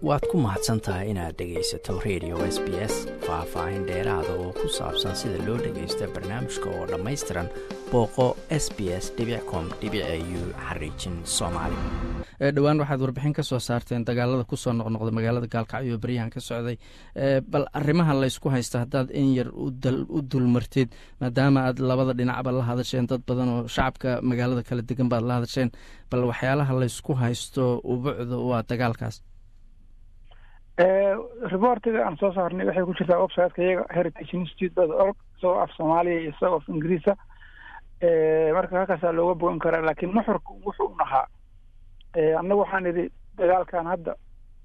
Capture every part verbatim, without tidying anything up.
waad ku mahadsan tahay inaad dhegaysato radio S B S faahfaahin dheeraada oo ku saabsan sida loo dhagaysto barnaamijka oo dhammaystiran booqo s b s dot com dot a u xariijin soomaali. dhowaan waxaad warbixin ka soo saarteen dagaalada kusoo noqnoqda magaalada gaalkacyo baryahan ka socday, bal arrimaha laysku haysta haddaad in yar u dulmartid maadaama aad labada dhinacba la hadasheen, dad badan oo shacabka magaalada kala degan baad la hadasheen, bal waxyaalaha laysku haysto ubucda waa dagaalkaas. reportiga aan soo saarnay waxay ku jirtaa website-ka iyaga heritage institute dot org, isagoo af soomaaliya iyo isagoo af ingiriisa, marka halkaasaa looga bogan karaa. laakiin nuxurka wuxuu u nahaa annagu waxaan idhi dagaalkan hadda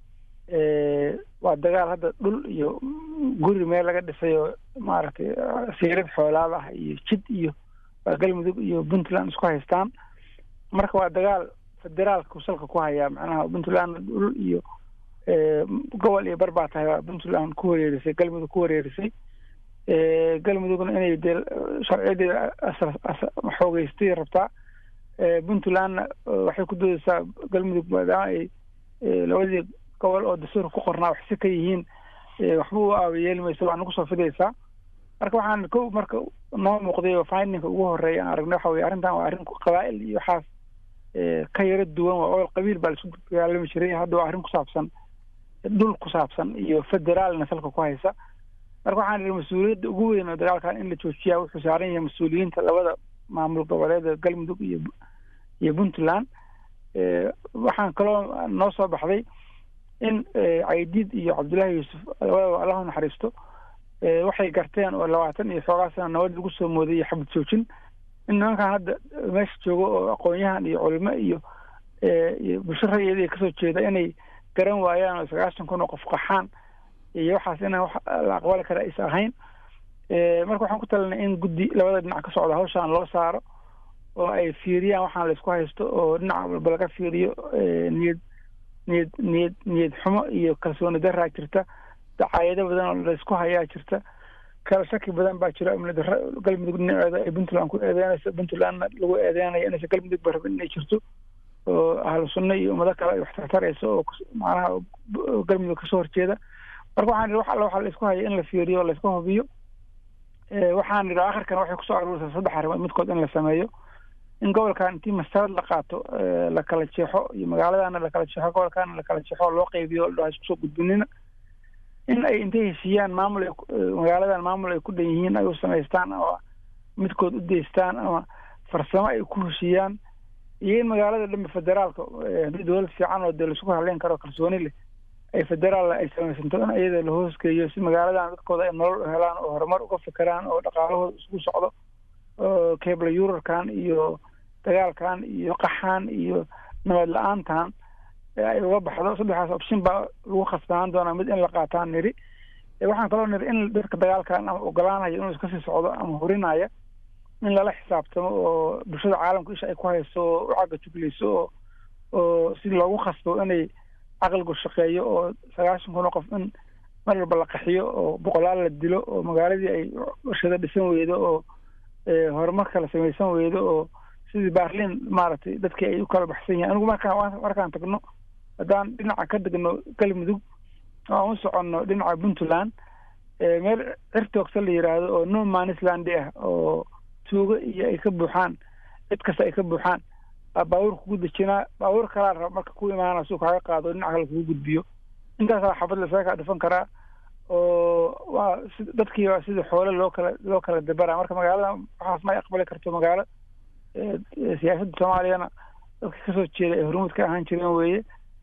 waa dagaal hadda dhul iyo guri meel laga dhisay oo maaragtay siirad xoolaad ah iyo jid iyo waa galmudug iyo puntland isku haystaan. marka waa dagaal federaalka salka ku hayaa, macnaha puntland dhul iyo gobol iyo barbaa tahay waa puntland ku wareerisay, galmudug ku wareerisay. galmudugna inay de sharciyadeeda xoogeystay rabtaa. puntlandna waxay ku doodaysaa galmudug maadaama ay labadii gobol oo dastuur ku qornaa wax si ka yihiin waxba u aawayeelmaysa, waa nagu soo fidaysaa. marka waxaan ko marka noo muuqday oo findinka ugu horeeya aan aragnay waxa weye arrintan waa arrin qabaa'il iyo waxaas ka yara duwan, waa ool qabiil baa laisku dagaalami jiray. hadda waa arrin ku saabsan dhul ku saabsan iyo federaalna salka ku haysa. marka waxaan idhi mas-uuliyadda ugu weyn oo dagaalkan in la joojiyaa wuxuu saaran yahay mas-uuliyiinta labada maamul goboleeda galmudug iyo iyo puntland. waxaan kaloo noo soo baxday in caydiid iyo cabdullaahi yuusuf labadaba allahu naxariisto waxay garteen oo labaatan iyo xoogaa sana nabad lagu soo mooday iyo xabad joojin, in nimankan hadda meesha joogo oo aqoon-yahan iyo culimo iyo iyo bulsho rayid kasoo jeeda inay garan waayaan oo sagaashan kun oo qof qaxaan iyo waxaas inaan wax la aqbali kara is ahayn. marka waxaan ku talinay in guddi labada dhinac ka socda hawshaan loo saaro oo ay fiiriyaan waxaan laysku haysto oo dhinaca walba laga fiiriyo. niyad niyad niyad niyad xumo iyo kalsooni daraa jirta, dacaayado badan oo laysku hayaa jirta, kala shaki badan baa jira. amni darro galmudug dhinaceeda ay puntland ku eedeynaysa, puntlandna lagu eedeynayo inaysa galmudug ba rabin inay jirto, oo ahlu sunna iyo ummado kale ay wax tartarayso oo macnaha galmudug kasoo horjeeda. marka waxaan idhi wax alla waxa laysku haya in la fiiriyo o layska hubiyo. waxaan idhi akhirkan waxay kusoo aruuraysaa saddex arrimood midkood in la sameeyo, in gobolkan intii mastarad la qaato la kala jeexo iyo magaaladana la kala jeexo, gobolkaana la kala jeexo loo qaybiyo o isku soo gudbinina. in ay intay heshiiyaan maamul magaaladan maamul ay ku dhan yihiin ay u samaystaan oo midkood u deystaan ama farsamo ay ku heshiiyaan, iyo in magaalada dhanbe federaalka haddii dowlad fiican oo dee laisku haleyn karo kalsooni leh ay federaal ay samaysanto in iyada la hoosgeeyo si magaaladan dadkooda ay nolol u helaan oo horumar uga fikiraan oo dhaqaalahooda isugu socdo. oo cable yurarkan iyo dagaalkan iyo qaxaan iyo nabad la-aantan ay uga baxdo. saddexdaas option baa lagu khasbanaan doonaa mid in la qaataan niri. waxaan kaloo niri in dadka dagaalkan ama ogolaanaya inuu iska sii socdo ama hurinaya in lala xisaabtamo oo bulshada caalamka isha ay ku hayso oo u cagga jugleyso oo oo si loogu khasbo inay caqligu shaqeeyo oo sagaashan kun oo qof in mar walba la qaxiyo oo boqolaal la dilo oo magaaladii ay warshado dhisan weydo oo horumar kala samaysan weydo oo sidii baarliin maaragtay dadkii ay u kala baxsan yihin. anigu markaan markaan tagno haddaan dhinaca ka degno galmudug oo aan u soconno dhinaca puntland, meel cirtoogsa la yidhaahdo oo no manisland ah oo tuugo iyo ay ka buuxaan, cid kasta ay ka buuxaan, baabuur kugu dejinaa, baabuur kalaa raba marka ku imaana suu kaaga qaado dhinaca kale kugu gudbiyo. intaasaa xabad lasaga kaa dhifan karaa oo waa dadkii waa sida xoole loo kala loo kala dabaraa. marka magaalada waxaas ma aqbali karto. magaalo siyaasadda soomaaliyana dadka kasoo jeeda ay hormuud ka ahaan jireen weeye.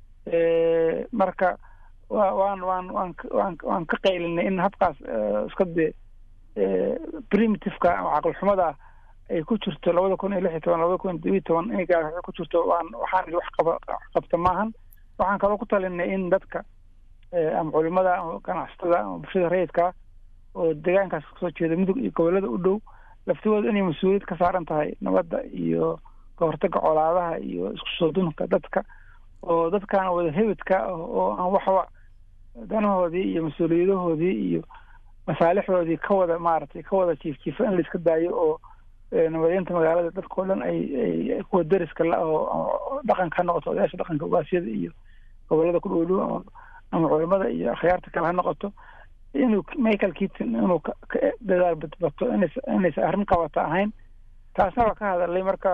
marka wa waan waan waan waan waan ka qaylinay in habkaas iska dee primitiveka ama caqli xumada ay ku jirto labada kun iyo lix iyo toban labada kun iyo todoba iyo toban inay gaar ku jirto. waan waxaan wax qaba qabta maahan. waxaan kaloo ku talinay in dadka ama culimada ama ganacsatada ama bulshada rayidka oo deegaankaas kasoo jeeda mudug iyo gobolada u dhow laftigooda inay mas-uuliyad ka saaran tahay nabadda iyo kahortaga colaadaha iyo isku soo dunka dadka, oo dadkan wada hebedka oo aan waxba danahoodii iyo mas-uuliyadahoodii iyo masaalixdoodii ka wada maaragtay ka wada jiifjiifa in laiska daayo oo nabadeynta magaalada dadkao dhan ay kuwa dariska la oo dhaqanka ha noqoto odayaasha dhaqanka ugaasyada iyo gobolada ku dhowdhow ama ama culimada iyo akhyaarta kale ha noqoto inuu Michael Keaton inuu dadaal badbato inaysa arrin qabata ahayn taasna waa ka hadalay marka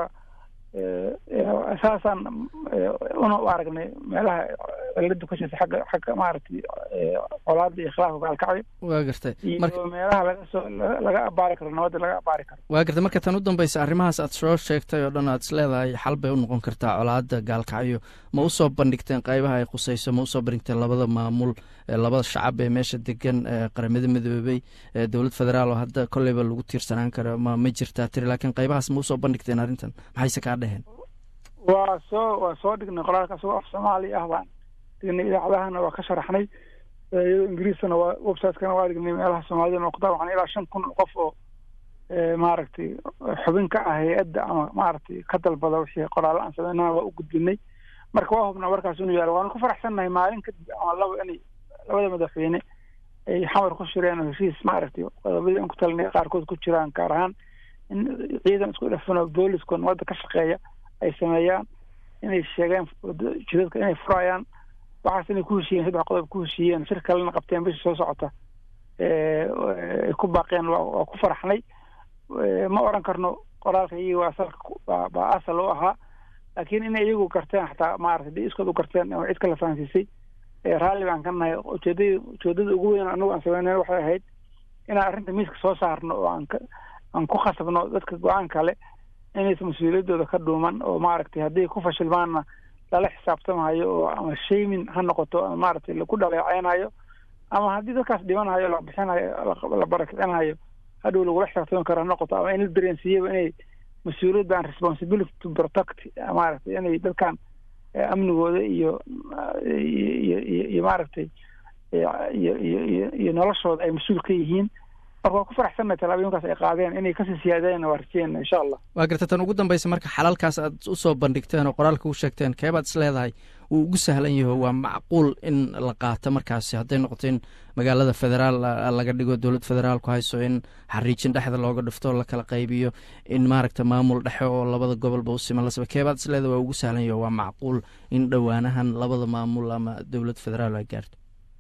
asaasan una u aragnay meelaha ciladu ka jirta xagga xagga maaragtay colaadda iyo khilaafka gaalkacyo waa gartay marka meelaha laga soo laga abaari karo nabadda laga abaari karo waa gartay marka tan u dambaysa arrimahaas aad soo sheegtay oo dhan aad isleedahay xal bay u noqon kartaa colaadda gaalkacyo ma usoo bandhigteen qaybaha ay khusayso ma usoo bandhigteen labada maamul labada shacab ee meesha degan qaramada midoobay dowlad federaal oo hadda kolleyba lagu tiirsanaan karo ma ma jirtaa tiri laakiin qaybahaas ma usoo bandhigteen arrintan maxayse kaa dheheen waa soo waa soo dhignay qoraalka asagoo af soomaali ah baan dhignay idaacadahana waa ka sharaxnay iyadoo ingiriisana waa website-kana waa dhignay meelaha soomaalida noqda waxaan ilaa shan kun oo qof oo maaragtay xubin ka ah hay-adda ama maaragtay ka dalbada wixii qoraalo aan sameynaa waa u gudbinay marka waa hubnaa warkaas inuu yaalo waanu ku faraxsannahay maalin kadib ama laba inay labada madaxweyne ay xamar ku shireen oo heshiis maaragtay qodobadii aan ku talinay qaarkood ku jiraan gaar ahaan in ciidan isku dhafano booliska nabadda ka shaqeeya ay sameeyaan inay sheegeen jidadka inay furayaan waxaas inay ku heshiiyeen saddex qodob ku heshiiyeen shir kalena qabteen bishii soo socota ay ku baaqeen waa ku faraxnay ma oran karno qoraalka iyaga waa asalka baa asal u ahaa laakiin inay iyagu garteen xataa maaragtay dee iskood u garteen oo cid kala fahansiisay raalli baan ka nahay ujeedadii ujeedada ugu weyn anagu aan sameynay waxay ahayd inaan arrinta miiska soo saarno oo aan ka aan ku khasabno dadka go-aan kale inaysa mas-uuliyaddooda ka dhuuman oo maaragtay hadday ku fashilmaanna lala xisaabtamahayo oo ama shaymin ha noqoto ama maaragtay lagu dhaleeceynayo ama haddii dadkaas dhibanayo la bixinayo la barakicinayo hadhow lagula xisaabtami karo ha noqoto ama in la dareensiiyaba inay mas-uuliyaddan responsibility to protect maaragtay inay dadkan amnigooda iyo iyo iyo maaragtay iyo iyo iyo noloshooda ay mas-uul ka yihiin marka waa ku faraxsannahay tallaabooyinkaas ay qaadeen inay kasii siyaadeen waa rajeyna insha allah waa garta tan ugu dambaysa marka xalalkaas aad usoo bandhigteen oo qoraalka u sheegteen keebaad is leedahay wuu ugu sahlan yaho waa macquul in la qaato markaasi hadday noqoto in magaalada federaal laga dhigo dowlad federaalku hayso in xariijin dhexda looga dhifto la kala qaybiyo in maaragta maamul dhexe oo labada gobolba u siman lasaba keebaad is leedahay waa ugu sahlan yaho waa macquul in dhowaanahan labada maamul ama dowlad federaal ay gaarto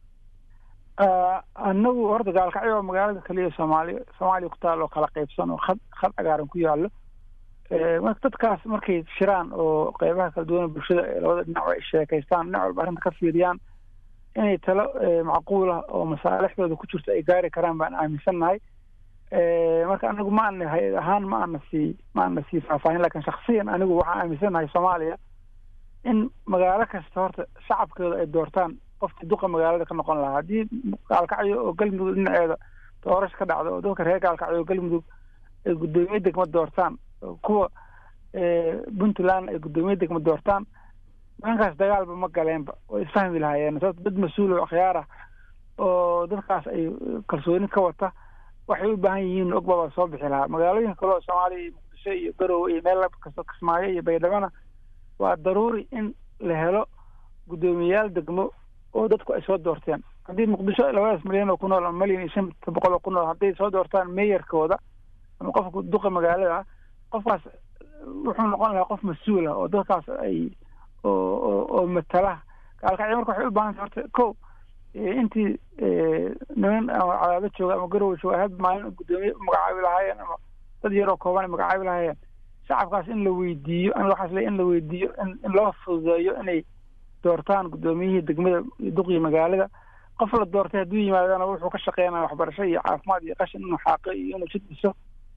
anagu horta gaalkacyo waa magaalada kaliya soomaaliya soomaaliya ku taal oo kala qaybsan oo khad khad cagaaran ku yaallo marka dadkaas markay shiraan oo qeybaha kala duwan bulshada labada dhinac ay sheekaystaan dhinac walba arrinta ka fiiriyaan inay talo macquula oo masaalixdooda ku jirto ay gaari karaan baan aaminsannahay marka anagu ma ana hay-ad ahaan ma ana sii ma ana sii faahfaahin lakin shaksiyan anigu waxaan aaminsannahay soomaaliya in magaalo kasta horta shacabkooda ay doortaan qofkii duqa magaalada ka noqon lahaa haddii gaalkacyo oo galmudug dhinaceeda doorasho ka dhacdo oo dadka reer gaalkacyo oo galmudug ay guddoomiye degma doortaan kuwa puntland ay guddoomiye degma doortaan maankaas dagaalba ma galeenba way isfahmi lahaayeen sababto dad mas-uul oo akhyaar ah oo dadkaas ay kalsooni ka wata waxay u baahan yihiin ogbaba soo bixi lahaa magaalooyinka kale oo soomaaliya iyo muqdisho iyo garowe iyo meel kasta kismaayo iyo baydhabana waa daruuri in la helo guddoomiyeyaal degmo oo dadku ay soo doorteen haddii muqdisho labadaas milyan oo ku nool ama milyan iyo shanta boqol oo ku nool hadday soo doortaan meeyarkooda ama qofka duqa magaalada ah qofkaas wuxuu noqon lahaa qof mas-uul ah oo dadkaas ay oo oo oo matala gaalkacyo marka waxay u baahan tahay horta ko intii niman ama cadaado jooga ama garowe jooga had maalin guddoomiye magacaabi lahaayeen ama dad yaroo kooban ay magacaabi lahaayeen shacabkaas in la weydiiyo an waxaas le in la weydiiyo in in loo fududeeyo inay doortaan guddoomiyihii degmada duqii magaalada qof la doortay hadduu yimaadana wuxuu ka shaqeynaya waxbarasho iyo caafimaad iyo qashin inuu xaaqo iyo inuu jid dhiso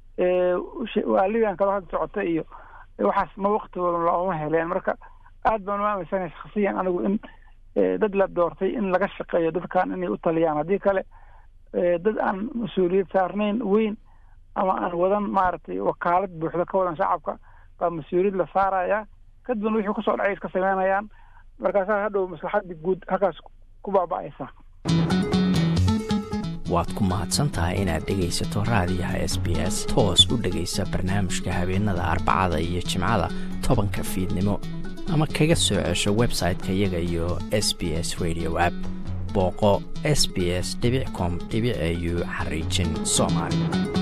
waalidan kaloo hadda socota iyo waxaas ma waktigooda looma heleen marka aad baan u aaminsanahay shaksiyan anigu in dad la doortay in laga shaqeeyo dadkan inay u taliyaan haddii kale dad aan mas-uuliyad saarnayn weyn ama aan wadan maaragtay wakaalad buuxda ka wadan shacabka baa mas-uuliyad la saaraya kadibna wixii kusoo dhacay iska sameynayaan markaasaa hadhow maslaxadii guud halkaas ku baaba'aysa waad ku mahadsan tahay inaad dhegaysato raadiyaha s b s toos u dhegaysa barnaamijka habeenada arbacada iyo jimcada tobanka fiidnimo ama kaga soo cesho website-ka iyaga iyo s b s radio app booqo s b s dot com dot a u xariijin soomaali